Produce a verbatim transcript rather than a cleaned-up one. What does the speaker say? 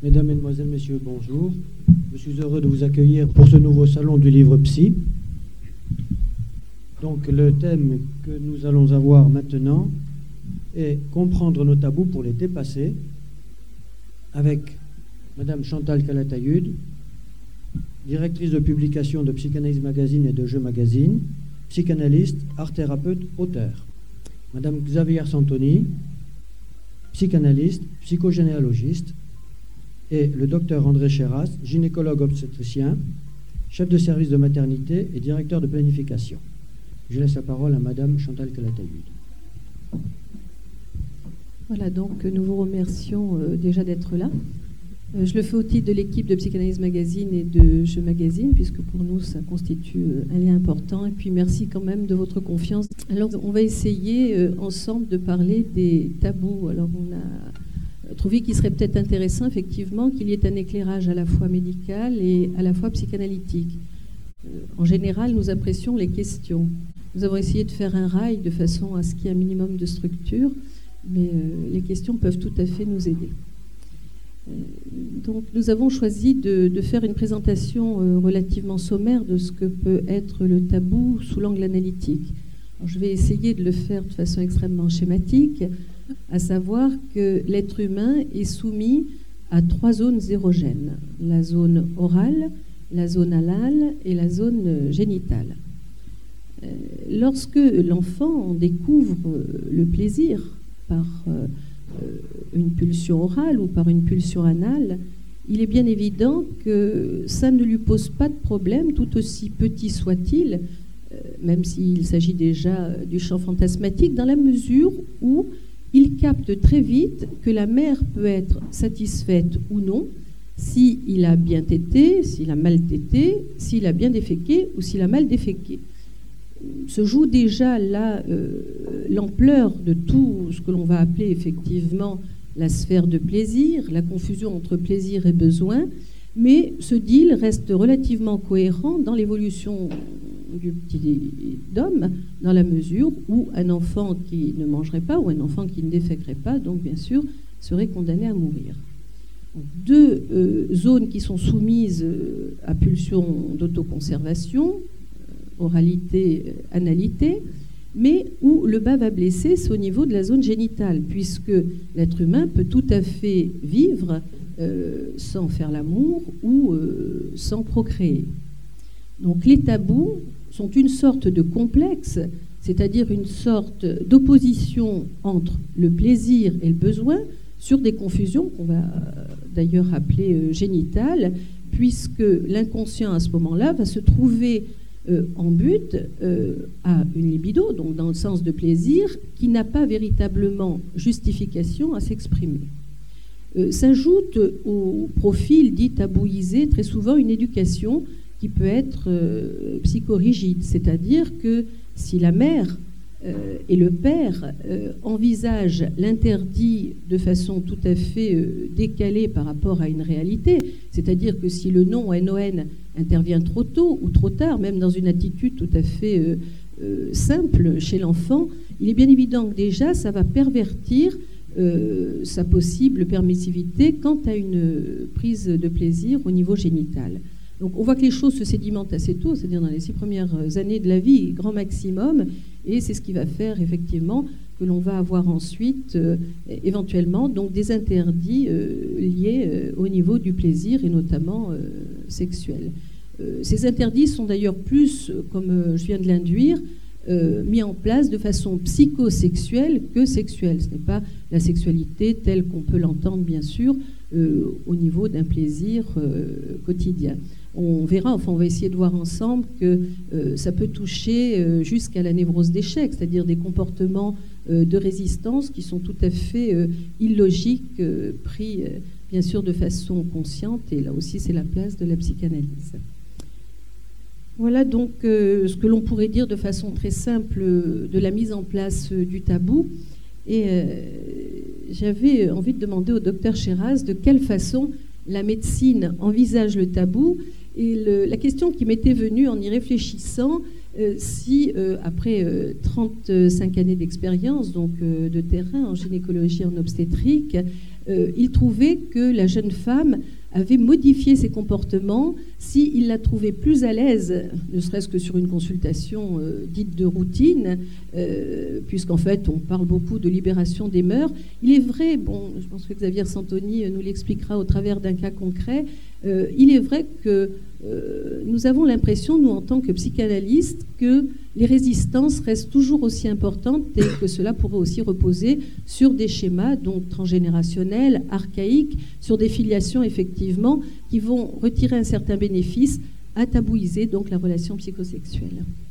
Mesdames, Mesdemoiselles, Messieurs, bonjour. Je suis heureux de vous accueillir pour ce nouveau salon du livre Psy. Donc, le thème que nous allons avoir maintenant est comprendre nos tabous pour les dépasser, avec Madame Chantal Calatayud, directrice de publication de Psychanalyse Magazine et de Jeux Magazine, psychanalyste, art-thérapeute, auteur. Madame Xavier Santoni, psychanalyste, psychogénéalogiste, et le docteur André Chéras, gynécologue obstétricien, chef de service de maternité et directeur de planification. Je laisse la parole à Madame Chantal Calatayud. Voilà, donc nous vous remercions euh, déjà d'être là. Euh, je le fais au titre de l'équipe de Psychanalyse Magazine et de Jeux Magazine, puisque pour nous, ça constitue euh, un lien important. Et puis, merci quand même de votre confiance. Alors, on va essayer euh, ensemble de parler des tabous. Alors, on a trouvé qu'il serait peut-être intéressant, effectivement, qu'il y ait un éclairage à la fois médical et à la fois psychanalytique. Euh, en général, nous apprécions les questions. Nous avons essayé de faire un rail de façon à ce qu'il y ait un minimum de structure, mais euh, les questions peuvent tout à fait nous aider. Donc, nous avons choisi de, de faire une présentation euh, relativement sommaire de ce que peut être le tabou sous l'angle analytique. Alors, je vais essayer de le faire de façon extrêmement schématique, à savoir que l'être humain est soumis à trois zones érogènes: la zone orale, la zone anale et la zone génitale. Euh, lorsque l'enfant découvre le plaisir par euh, une pulsion orale ou par une pulsion anale, il est bien évident que ça ne lui pose pas de problème, tout aussi petit soit-il, euh, même s'il s'agit déjà du champ fantasmatique, dans la mesure où il capte très vite que la mère peut être satisfaite ou non, s'il a bien tété, s'il a mal tété, s'il a bien déféqué ou s'il a mal déféqué. Se joue déjà là euh, l'ampleur de tout ce que l'on va appeler effectivement la sphère de plaisir, la confusion entre plaisir et besoin, mais ce deal reste relativement cohérent dans l'évolution du petit homme, dans la mesure où un enfant qui ne mangerait pas ou un enfant qui ne déféquerait pas, donc bien sûr, serait condamné à mourir. Deux euh, zones qui sont soumises à pulsion d'autoconservation, oralité, analité, mais où le bas va blesser, c'est au niveau de la zone génitale, puisque l'être humain peut tout à fait vivre euh, sans faire l'amour ou euh, sans procréer. Donc les tabous sont une sorte de complexe, c'est-à-dire une sorte d'opposition entre le plaisir et le besoin sur des confusions qu'on va d'ailleurs appeler euh, génitales, puisque l'inconscient à ce moment-là va se trouver Euh, en but euh, à une libido, donc dans le sens de plaisir, qui n'a pas véritablement justification à s'exprimer. Euh, s'ajoute au profil dit tabouisé très souvent une éducation qui peut être euh, psychorigide, c'est-à-dire que si la mère euh, et le père euh, envisagent l'interdit de façon tout à fait euh, décalée par rapport à une réalité, c'est-à-dire que si le non N O N intervient trop tôt ou trop tard, même dans une attitude tout à fait euh, euh, simple chez l'enfant, il est bien évident que déjà ça va pervertir euh, sa possible permissivité quant à une prise de plaisir au niveau génital. Donc on voit que les choses se sédimentent assez tôt, c'est-à-dire dans les six premières années de la vie, grand maximum, et c'est ce qui va faire effectivement que l'on va avoir ensuite euh, éventuellement donc des interdits euh, liés euh, au niveau du plaisir et notamment euh, sexuel. Euh, ces interdits sont d'ailleurs plus, comme euh, je viens de l'induire, euh, mis en place de façon psychosexuelle que sexuelle. Ce n'est pas la sexualité telle qu'on peut l'entendre bien sûr euh, au niveau d'un plaisir euh, quotidien. On verra, enfin on va essayer de voir ensemble que euh, ça peut toucher euh, jusqu'à la névrose d'échec, c'est-à-dire des comportements euh, de résistance qui sont tout à fait euh, illogiques, euh, pris euh, bien sûr de façon consciente, et là aussi c'est la place de la psychanalyse. Voilà donc euh, ce que l'on pourrait dire de façon très simple euh, de la mise en place euh, du tabou. Et euh, j'avais envie de demander au docteur Chéras de quelle façon la médecine envisage le tabou. Et le, la question qui m'était venue en y réfléchissant, euh, si euh, après euh, trente-cinq années d'expérience donc euh, de terrain en gynécologie, en obstétrique, euh, il trouvait que la jeune femme avait modifié ses comportements s'il la trouvait plus à l'aise, ne serait-ce que sur une consultation euh, dite de routine, euh, puisqu'en fait on parle beaucoup de libération des mœurs. Il est vrai, bon, je pense que Xavier Santoni nous l'expliquera au travers d'un cas concret, euh, il est vrai que euh, nous avons l'impression, nous en tant que psychanalystes, que les résistances restent toujours aussi importantes et que cela pourrait aussi reposer sur des schémas donc transgénérationnels, archaïques, sur des filiations effectivement qui vont retirer un certain bénéfice à tabouiser donc la relation psychosexuelle.